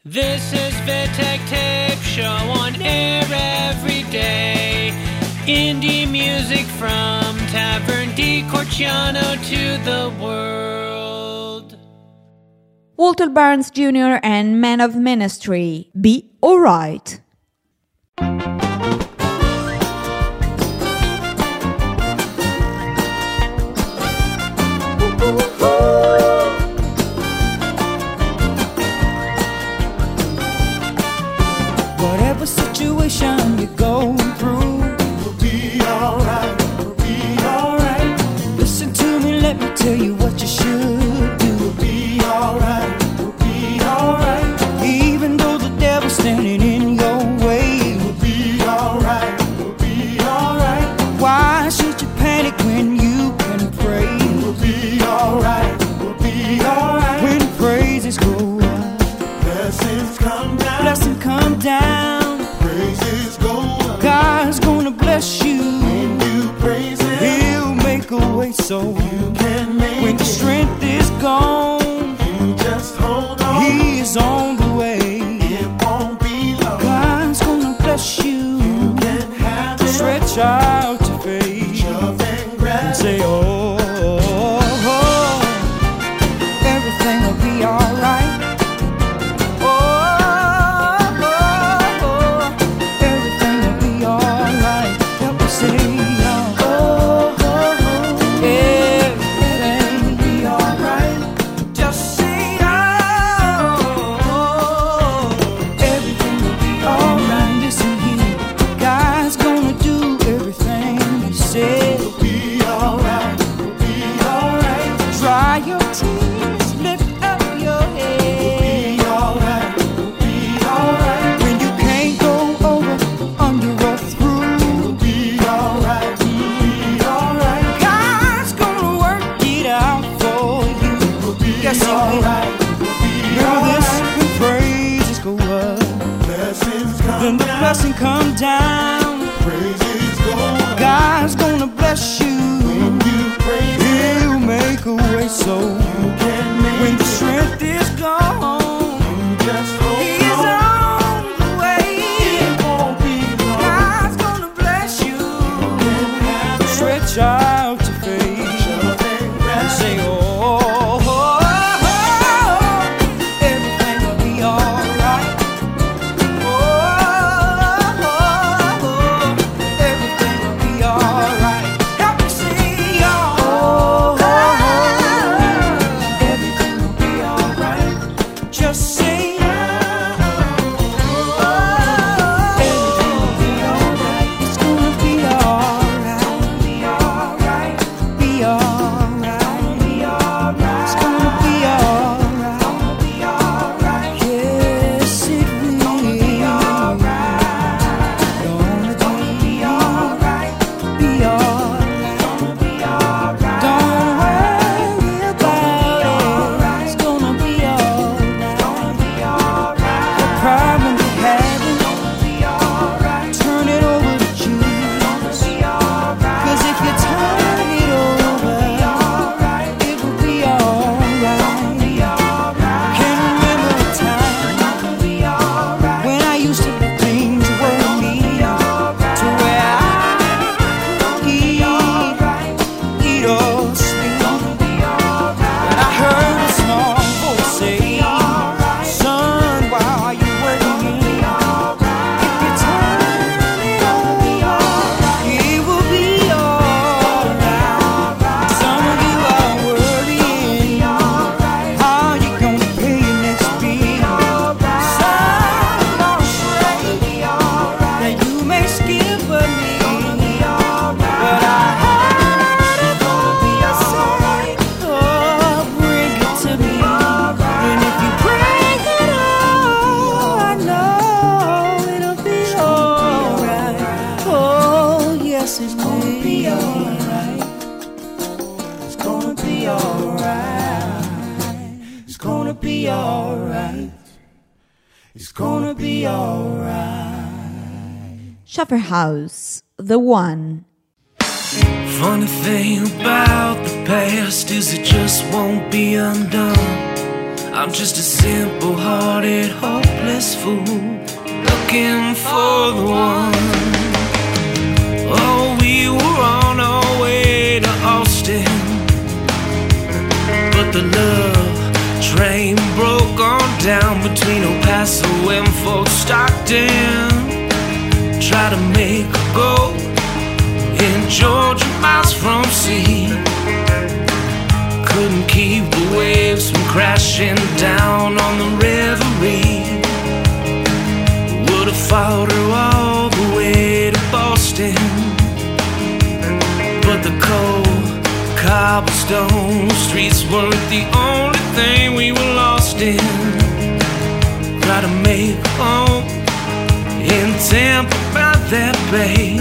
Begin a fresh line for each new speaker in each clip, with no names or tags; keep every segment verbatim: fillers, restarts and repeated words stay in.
This is Vitek Tape Show on air every day. Indie music from Tavern di Corciano to the world.
Walter Barnes Junior and Man of Ministry, Be Alright.
Whatever situation you're going through, we'll be alright, we'll be alright. Listen to me, let me tell you what you should do. We'll be alright, we'll be alright. Even though the devil's standing in your way, we'll be alright, we'll be alright. Why should you panic when you can pray? We'll be alright, we'll be alright. When praises go up, blessings come down, blessings come down. Praises go up. God's gonna bless you. When you praise Him, He'll make a way so you can make it. When the strength is gone, you just hold on. He is on the way. It won't be long. God's gonna bless you. You can have it. Stretch out your faith, shove and grab, and say, oh, oh, oh, everything will be alright. Blessing come down, praises go up. God's gonna bless you. When you praise Him, He'll make a way so you can make when the strength is gone, you just hold He is on. on the way. It won't be long. God's gonna bless you. You can have it. Stretch out your faith and say, oh, oh, oh, oh, everything will be alright.
Schafferhouse, The One.
Funny thing about the past is it just won't be undone. I'm just a simple-hearted, hopeless hopeless fool, looking for the one. Oh, we were on our way to Austin, but the love train broke on down between El Paso and Fort Stockton. Try to make a go in Georgia, miles from sea. Couldn't keep the waves from crashing down on the Reverie. Would've followed her all the way to Boston, but the cold cobblestone streets weren't the only thing we were lost in. Try to make home in Tampa by that bay.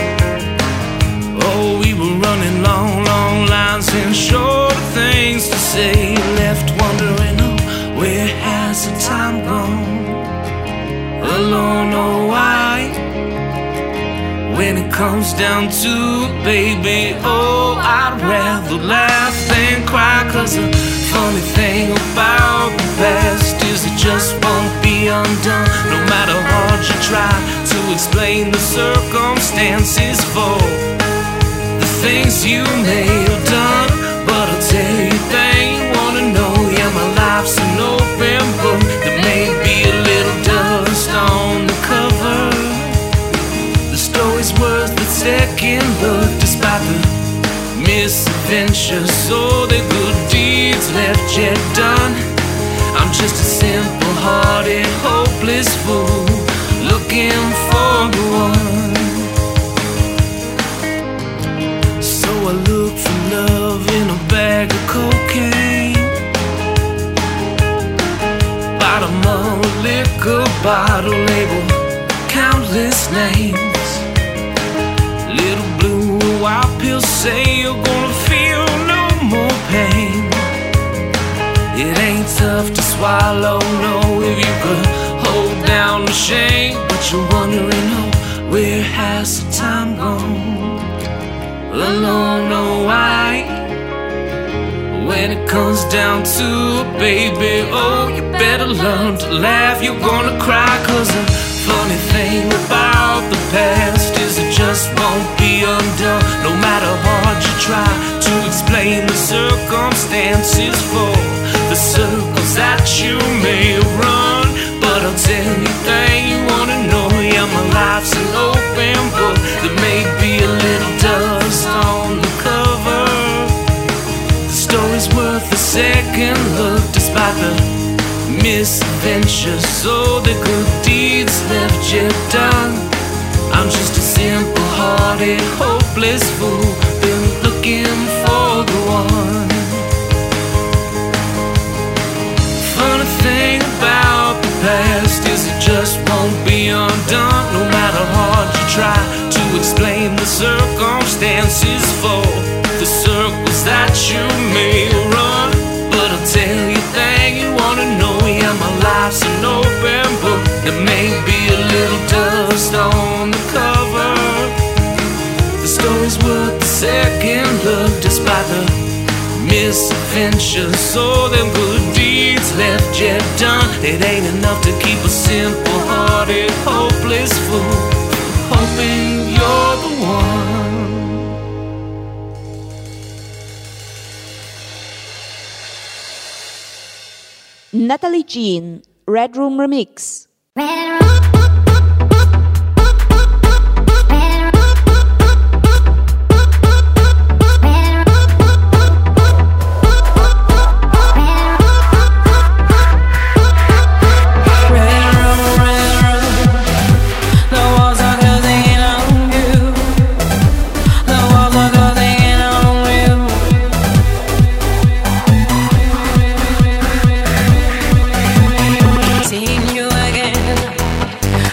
Oh, we were running long, long lines and short of things to say. Left wondering, oh, where has the time gone? Alone, oh, why? When it comes down to it, baby, oh, I'd rather laugh than cry. Cause the funny thing about the past is it just won't be undone. No matter how hard you try to explain the circumstances for the things you may have done. But I'll tell you a thing you wanna know. Yeah, my life's an open book. There may be a little dust on the cover. The story's worth a second look, despite the misadventures or the good deeds left yet done. I'm just a simple-hearted, hopeless fool, looking for the one. So I look for love in a bag of cocaine, bottom of a liquor bottle labeled countless names. Little blue and white pills say you're gonna feel no more pain. It ain't tough to swallow, no, if you could hold down the shame. But you're wondering, oh, where has the time gone? Alone, oh, why? When it comes down to it, baby, oh, you better learn to laugh. You're gonna cry, cause the funny thing about the past is it just won't be undone. No matter how hard you try to explain the circumstances for the circles that you may have run. But I'll tell you a thing you wanna know. Yeah, my life's an open book. There may be a little dust on the cover. The story's worth a second look, despite the misadventures or the good deeds left yet done. I'm just a simple-hearted, hopeless fool, been looking for the one. Funny thing about the past is it just won't be undone. No matter how hard you try to explain the circumstances for the circles that you may run. But I'll tell you a thing you wanna know. Yeah, my life's an open book. There may be a little dust on the cover. The story's worth a second look, despite the misadventures or them good deeds left yet done. It ain't enough to keep a simple-hearted, hopeless fool hoping you're the one.
Natalie Jean, Red Room Remix.
Red Room.
Seeing you again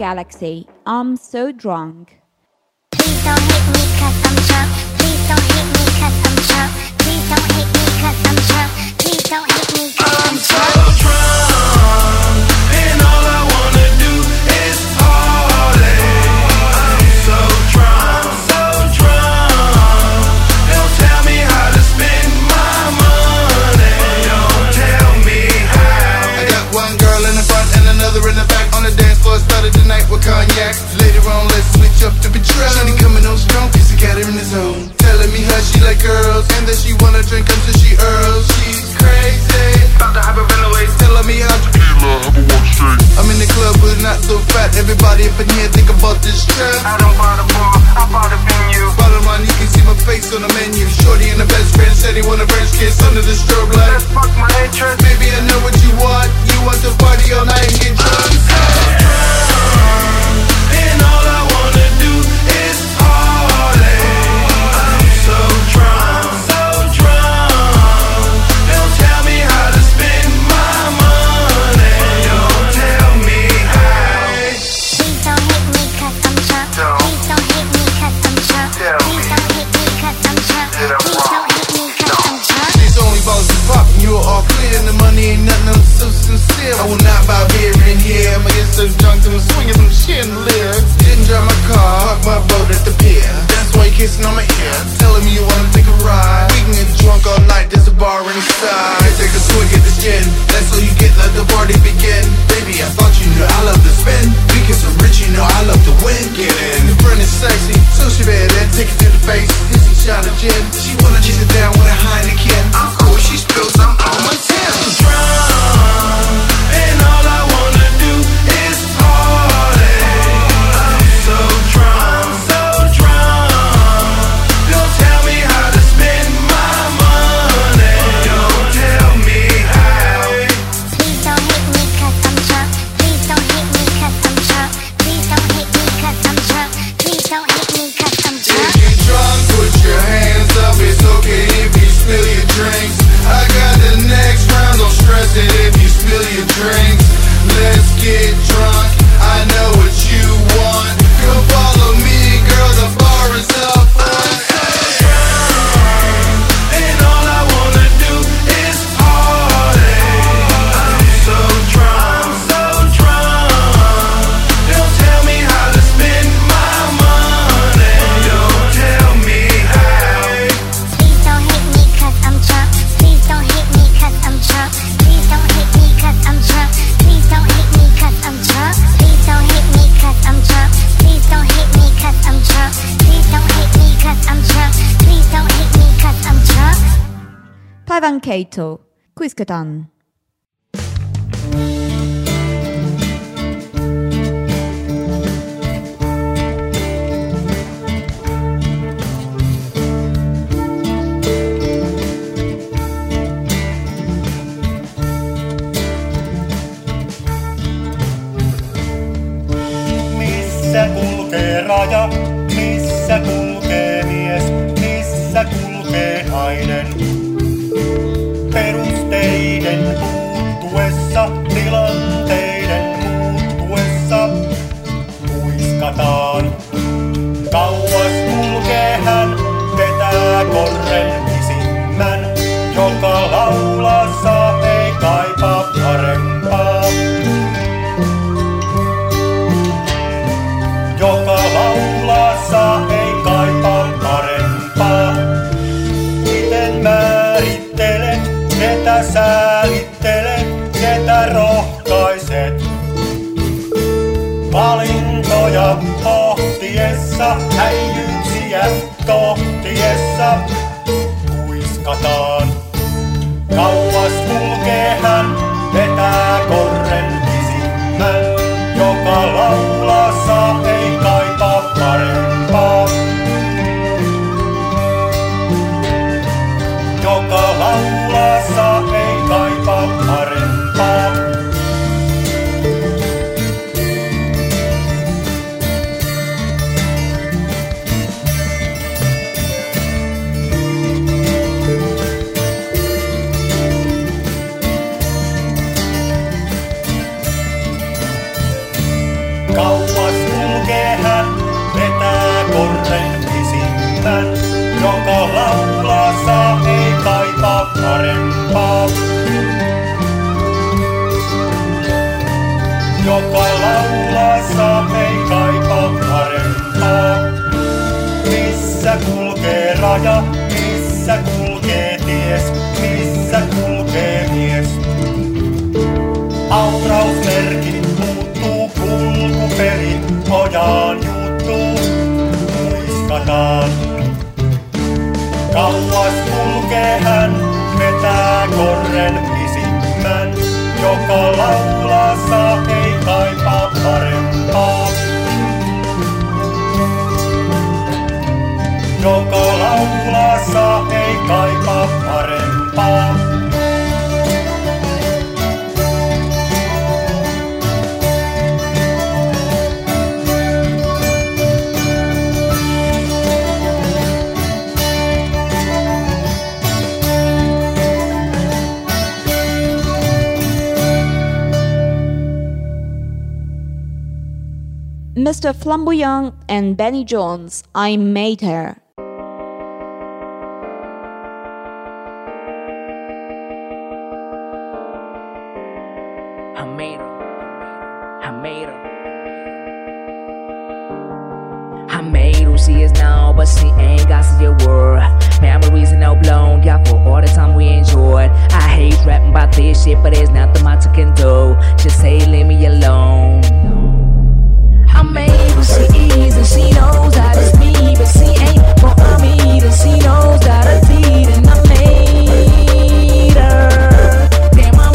Galaxy, I'm So Drunk.
Please don't hate me 'cause I'm drunk. Please don't hate me 'cause I'm drunk. Please don't hate me 'cause I'm drunk. Please don't hate me 'cause I'm drunk.
I'm so drunk, and all I wanna do is party. I'm so drunk, so drunk. Don't tell me how to spend my money. Don't tell me how.
I got one girl in the front and another in the back. On the dance floor, started the night with cognac. Later on, let's switch up the Patron. She coming on strong, cause she got her in the zone. Telling me how she like girls, and that she wanna drink until she earls. She's crazy, about to hyperventilate. Telling me how to tequila, have a one straight. I'm in the club, but not so fat. Everybody up in here think about this trip.
I don't buy the bar, I buy the venue.
Bottom line, you can see my face on the menu. Shorty and the best friend said he want a French kiss under the strobe light.
Let's fuck my interest.
Baby, I know what you want. You want to party all night and get drunk.
And all I wanna do is party. I'm so drunk, so drunk. Don't tell me how to spend my money. Don't tell me how.
Please don't hate me 'cause I'm drunk. Please don't hate me 'cause I'm drunk. Please don't hate me 'cause I'm drunk. Please don't hate me 'cause I'm drunk.
These only balls is poppin', you're all clear. And the money ain't nothing, I'm so sincere. I will not bow here and here. I'ma get so drunk and I'm swinging some chandelier. Didn't drive my car, park my boat at the pier. That's why you kissing on my ear, telling me you wanna take a ride. We can get drunk all night, there's a bar inside. I take a swig at the gin, that's all you get, let the party begin. Baby, I thought you knew I love to spin. Because I'm rich, you know I love to win. Get in, the friend is sexy, so she better then take it to the face. Here's a shot of gin, she wanna chase it down with a Heineken. I'm cool, she spills, I'm on my tin.
I'm drunk, and all I wanna do is party. I'm so drunk, so drunk. Don't tell me how to spend my money. Don't tell me how.
Please don't hate me 'cause I'm drunk. Please don't hate me 'cause I'm drunk. Please don't hate me 'cause I'm drunk. Please don't hate me 'cause I'm drunk.
If you drunk, put your hands up. It's okay if you spill your drinks. I got the next round, don't stress it if you spill your drinks. Let's get drunk, I know what you want. Come follow me, girl, the bar is up front.
And all I wanna do is party. I'm so drunk, so drunk. Don't tell me how to spend my money. Don't tell me how.
Please don't hate me 'cause I'm drunk. Please don't hate me 'cause I'm drunk. Please don't hate me 'cause I'm drunk. Please don't hate me 'cause I'm drunk. Please don't hate me 'cause I'm drunk. Please don't hate me 'cause I'm drunk. Please don't hate me 'cause I'm drunk. Please don't hate me 'cause I'm drunk.
Taiwan Keito, Kuisketan.
Missä kulkee raja, missä kulkee mies, missä kulkee nainen? Perusteiden muuttuessa, tilanteiden muuttuessa, kuiskataan. Kauas kulkee hän, vetää korren pisimmän, joka laulaa saa, ei kaipaa parempaa. Joka laulaa saa, ei kaipaa parempaa. Miten määrittelet, ketä säälittelet, ketä rohkaiset? Valintoja pohtiessa, häijyksiä tohtiessa, kuiskataan. Kauas kulkee hän, vetää korren pisimmän, joka laulaa saa, ei kaipaa parempaa. Joka laulaa saa, ei kaipaa parempaa. korren pisimmän. Joka laulaa saa, ei kaipaa parempaa. Joka laulaa saa, ei kaipaa parempaa.
Mister Flamboyant and Benny Jones, I Made Her.
I made her. I made her. I made who she is now, but she ain't got such a word. Memories and no blown, got for all the time we enjoyed. I hate rapping about this shit, but there's nothing much I can do. Just say leave me alone. I made who she is and she knows that it's me, but she ain't for me, and she knows that I did, and I made her. Damn, I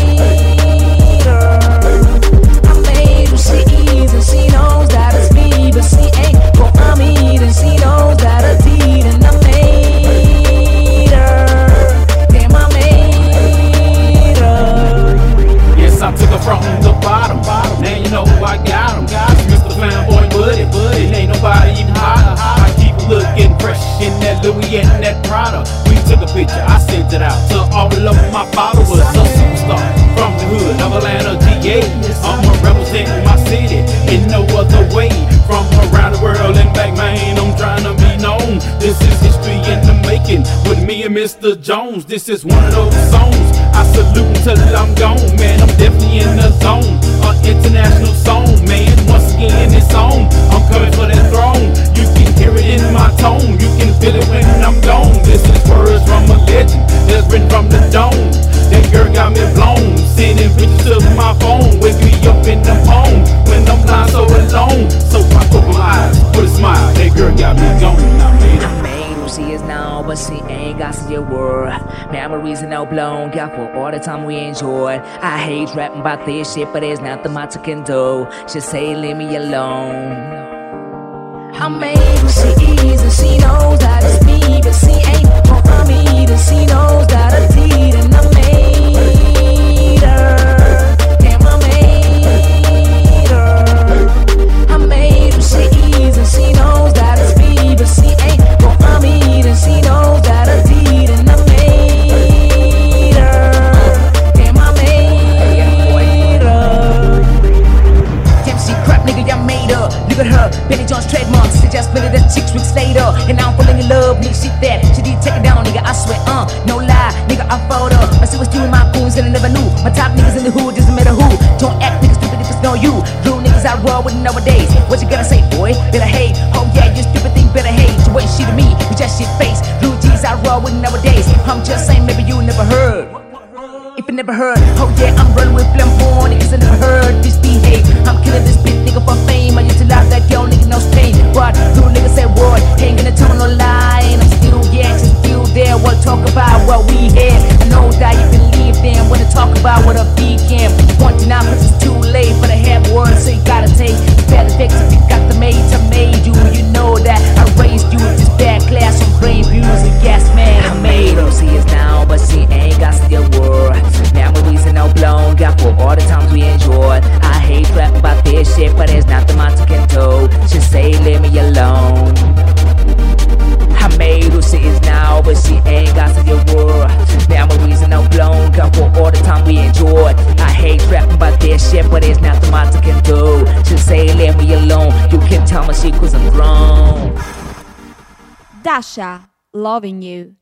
made her. I made who she is and she knows that it's me, but she ain't for me, and she knows that I did, and I made her. Damn, I made her.
Yes, I took her from the bottom. Now you know who I got him. Mister Flamboy Buddy, buddy, ain't nobody even hotter. I keep looking fresh in that Louis and that Prada. We took a picture, I sent it out to all of my followers. A superstar from the hood of Atlanta, G A. I'm representing my city in no other way. From around the world and back, man, I'm trying to be known. This is history in the making with me and Mister Jones. This is one of those songs I salute until I'm gone, man. I'm definitely in the zone. An international song, man. Once again, it's on. I'm coming for that throne. You can hear it in my tone. You can feel it when I'm gone. This is words from a legend that's written from the dome. That girl got me blown. Sending pictures to my phone. Wake me up in the home when I'm lying so alone. So I open my eyes, put a smile. That girl got me going. I made her.
She is now, but she ain't got such a word. Memories and no blown, got for all the time we enjoyed. I hate rapping about this shit, but there's nothing much I can do. Just say leave me alone. I made who she is and she knows that it's me, but she ain't for me, and she knows that I did, and I made her. Damn, I made her. I made who she is and she knows that it's me, but she ain't for me, and she knows that I did, and I made her. Damn, I made her. Damn, she crap, nigga, I made her. Look at her, Benny Jones trademarks. She just split it at six weeks later, and now I'm falling in love, nigga. She that, she did take it down, nigga. I swear, uh, no lie, nigga. I followed her. I see what's doing my goons, and I never knew. My top niggas in the hood doesn't matter who. Don't act niggas stupid if it's no you. Real niggas I roll with nowadays. What you gotta say, boy? Better hate. Oh yeah, you stupid thing, better hate. You ain't shit to me, you just shit face. Blue G's I roll with nowadays. I'm just saying, maybe you never heard. If you never heard, oh yeah, I'm running with Flamboyant, niggas I never heard this behave. I'm killing this bitch, nigga, for fame. I used to love that girl, nigga, no pain. But you niggas say what? Ain't gonna tell no lie. And I'm still, yeah, just still there. We'll talk about what we had. I know that you believe them when they talk about what a beacon. One to nine, but it's too late for the head word, so you gotta take the bad effects if you got the mate. I made you, you know that I raised you. Just bad class from brain views and gas, man. I made her. She is now, but she ain't got still word. Memories and no blown, got for all the times we enjoyed. I hate rapping about this shit, but there's nothing much I can do. Just say leave me alone. I made who she is now, but she ain't got such a word. Memories and no blown, got for all the time we enjoyed. I hate rapping about this shit, but there's nothing much I can do. Just say leave me alone. You can tell my shit cause I'm grown.
Dasha, Loving You.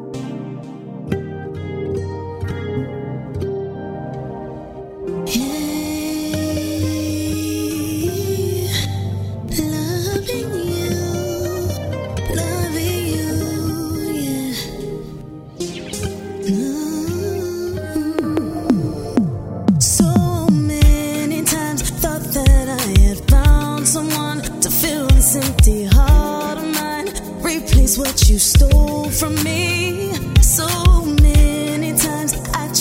Empty heart of mine, replace what you stole from me. So many times I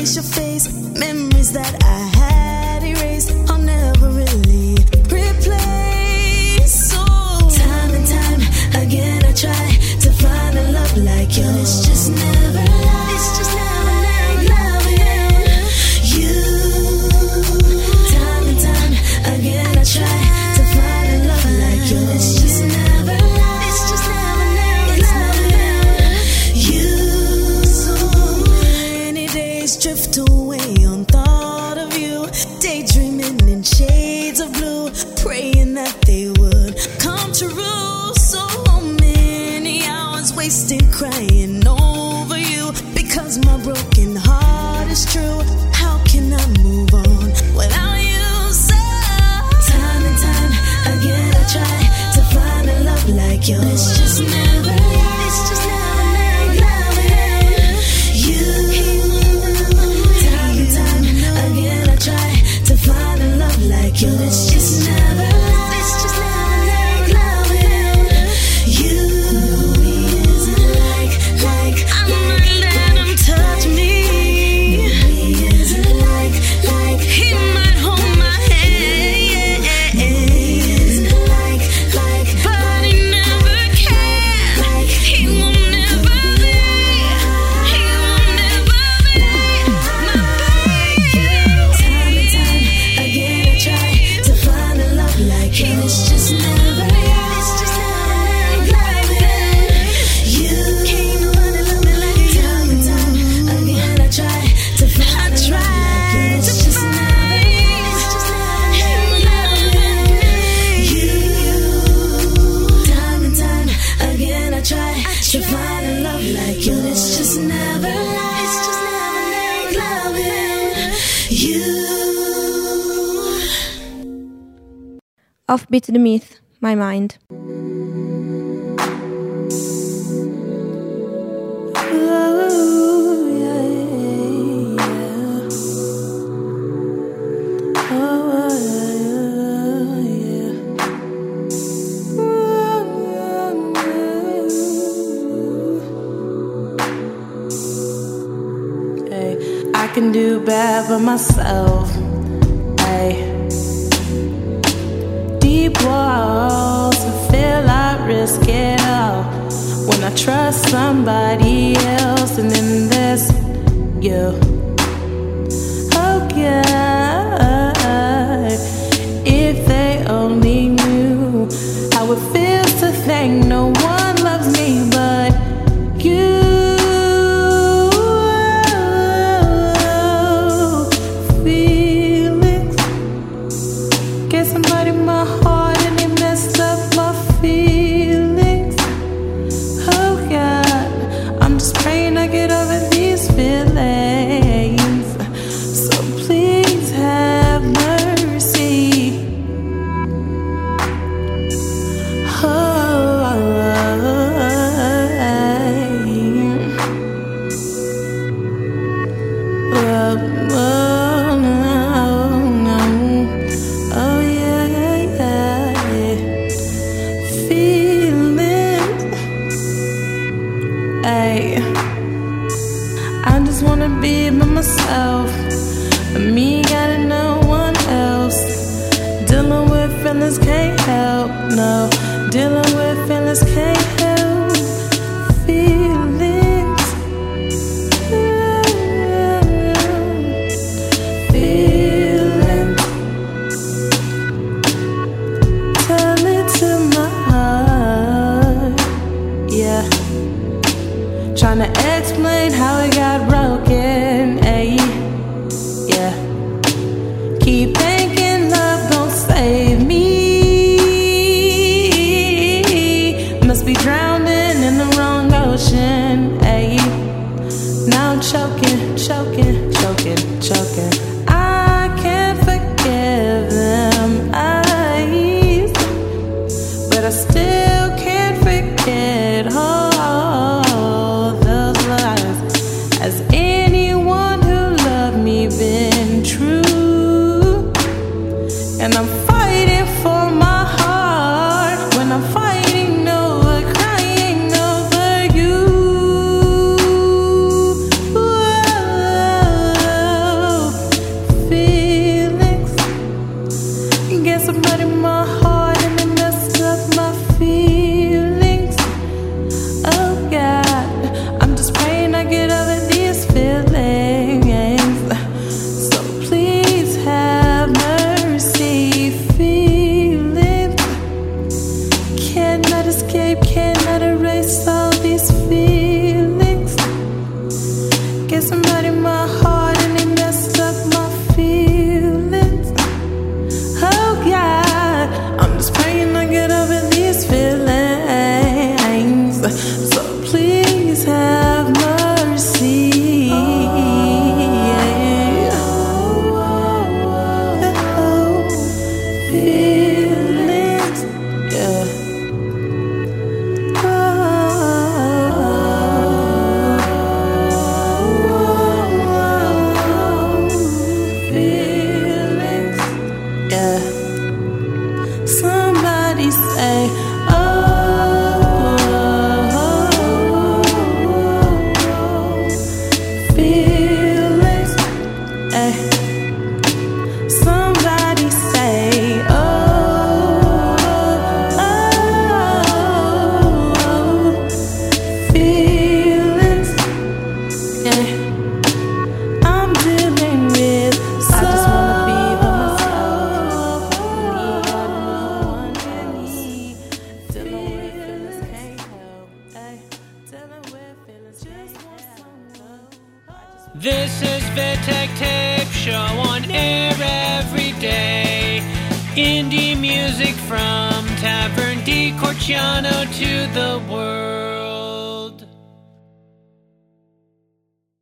miss your face. Memories that I had erased, I'll never really replace. So time and time again I try to find a love like yours. It's just never love. It's just never like loving you. Time and time again I try to find a love like yours. It's just never love. It's just never, never loving you. So many days drift away on thought of you, daydreaming in shades of blue, praying that they would come true. So many hours wasted crying over you, because my broken heart is true. How can I move on without you? So time and time again I try to find a love like yours. It's just never love. It's just never like loving you. Time and time again I try to find a love like yours. It's just never love. It's just never like loving you. Isn't like, like, I'm not letting him touch me. He isn't like, like, he might hold my hand. He isn't like, like, but he never can. Like, he will never be. He will never be my baby. Time and time again I try to find a love like yours. It's just never love. It's just never like loving you. Can't nobody love me like you. Time and time again I try to find a love like yours. It's just never. It's just never loving you. Time and time again I try to find a love like yours. It's just never love. It's just never like loving you.
Offbeat the Myth, My Mind.
I can do bad by myself. Ay. Deep walls and feel I risk it all when I trust somebody else, and then there's you. Oh God, if they only knew how it feels to think no one loves me but you. Get somebody my heart and they messed up my feelings. Oh God, I'm just praying I get over these feelings. So please have mercy. Yeah. Oh, feelings. Yeah. Feelings, yeah. Somebody say, oh, feelings, eh. Somebody say, oh, feelings, yeah. I'm dealing with. I just wanna be by myself. Need God and no one but me. Dealing with feelings can't help. Ay, dealing with feelings just want some love. I just
This is Vitek Tape Show on air every day. Indie music from Tavern di Corciano to the world.